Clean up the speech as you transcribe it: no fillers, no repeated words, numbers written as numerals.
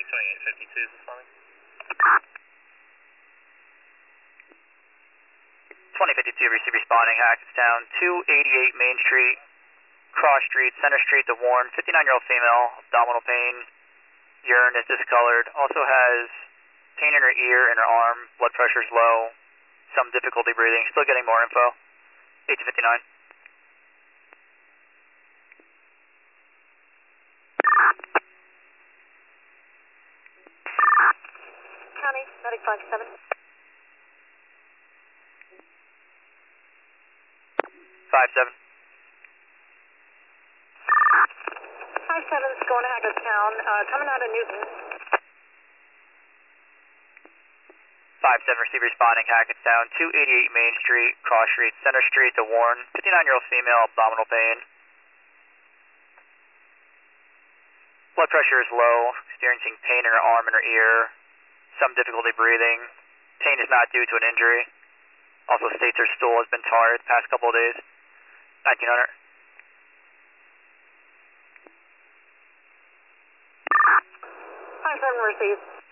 2852 is responding. 2052 receive responding, Hackettstown, 288 Main Street, Cross Street, Center Street to Warren, 59-year-old female, abdominal pain, urine is discolored, also has pain in her ear and her arm, blood pressure is low, some difficulty breathing, still getting more info, 1859. County, medic 57. 57. 57's going to Hackettstown, coming out of Newton. 57 receive responding, Hackettstown, 288 Main Street, Cross Street, Center Street to Warren, 59-year-old female, abdominal pain. Blood pressure is low, experiencing pain in her arm and her ear, some difficulty breathing. Pain is not due to an injury. Also states her stool has been tarred the past couple of days. 1900. 57 received.